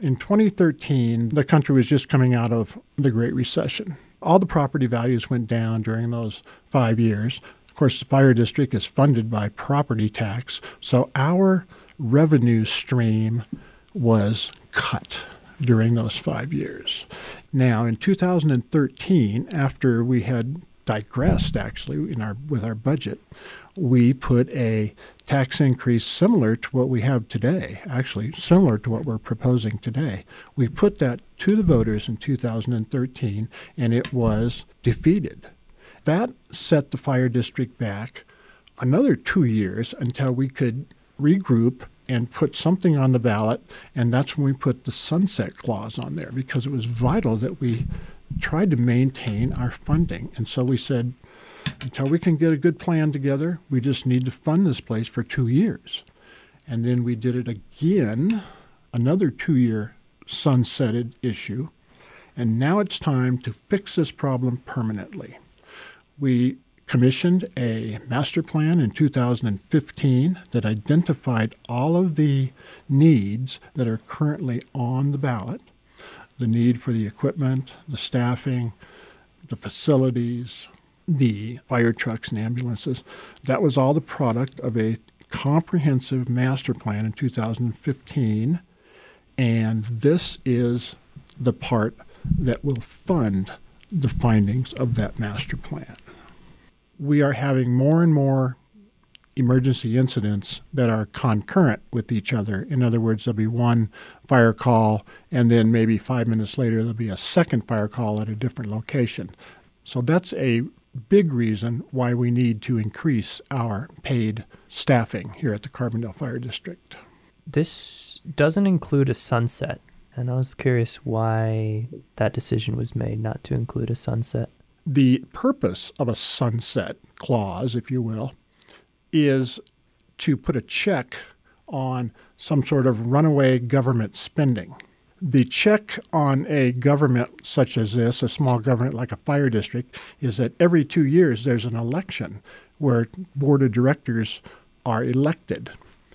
In 2013, the country was just coming out of the Great Recession. All the property values went down during those 5 years. Of course, the fire district is funded by property tax, so our revenue stream was cut during those 5 years. Now, in 2013, after we had digressed actually with our budget, we put a tax increase similar to what we have today, actually similar to what we're proposing today. We put that to the voters in 2013, and it was defeated. That set the fire district back another 2 years until we could regroup and put something on the ballot, and that's when we put the sunset clause on there, because it was vital that we tried to maintain our funding. And so we said, until we can get a good plan together, we just need to fund this place for 2 years. And then we did it again, another 2-year sunsetted issue. And now it's time to fix this problem permanently. We commissioned a master plan in 2015 that identified all of the needs that are currently on the ballot, the need for the equipment, the staffing, the facilities, the fire trucks and ambulances. That was all the product of a comprehensive master plan in 2015, and this is the part that will fund the findings of that master plan. We are having more and more emergency incidents that are concurrent with each other. In other words, there'll be one fire call, and then maybe 5 minutes later there'll be a second fire call at a different location. So that's a big reason why we need to increase our paid staffing here at the Carbondale Fire District. This doesn't include a sunset, and I was curious why that decision was made not to include a sunset. The purpose of a sunset clause, if you will, is to put a check on some sort of runaway government spending. The check on a government such as this, a small government like a fire district, is that every 2 years there's an election where board of directors are elected.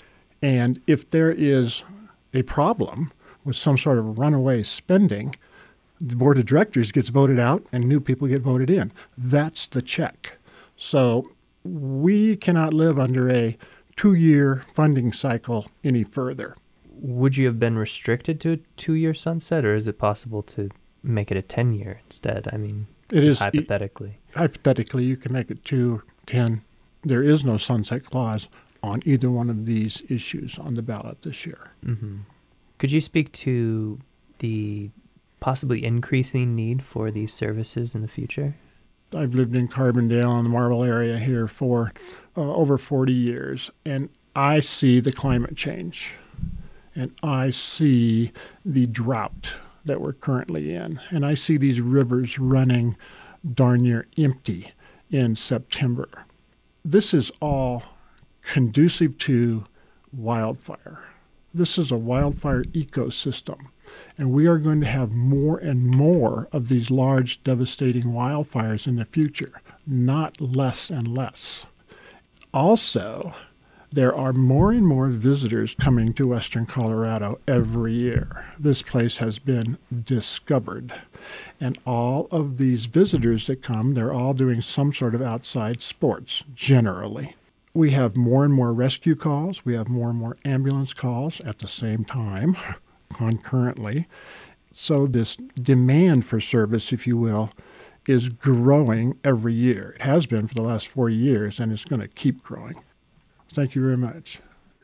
And if there is a problem with some sort of runaway spending, the board of directors gets voted out and new people get voted in. That's the check. So we cannot live under a 2-year funding cycle any further. Would you have been restricted to a 2-year sunset, or is it possible to make it a 10-year instead? I mean, it is hypothetically. Hypothetically, you can make it 2, 10. There is no sunset clause on either one of these issues on the ballot this year. Mm-hmm. Could you speak to the possibly increasing need for these services in the future? I've lived in Carbondale in the Marble area here for over 40 years, and I see the climate change, and I see the drought that we're currently in, and I see these rivers running darn near empty in September. This is all conducive to wildfire. This is a wildfire ecosystem. And we are going to have more and more of these large, devastating wildfires in the future, not less and less. Also, there are more and more visitors coming to Western Colorado every year. This place has been discovered. And all of these visitors that come, they're all doing some sort of outside sports, generally. We have more and more rescue calls. We have more and more ambulance calls at the same time, concurrently. So this demand for service, if you will, is growing every year. It has been for the last 4 years, and it's going to keep growing. Thank you very much.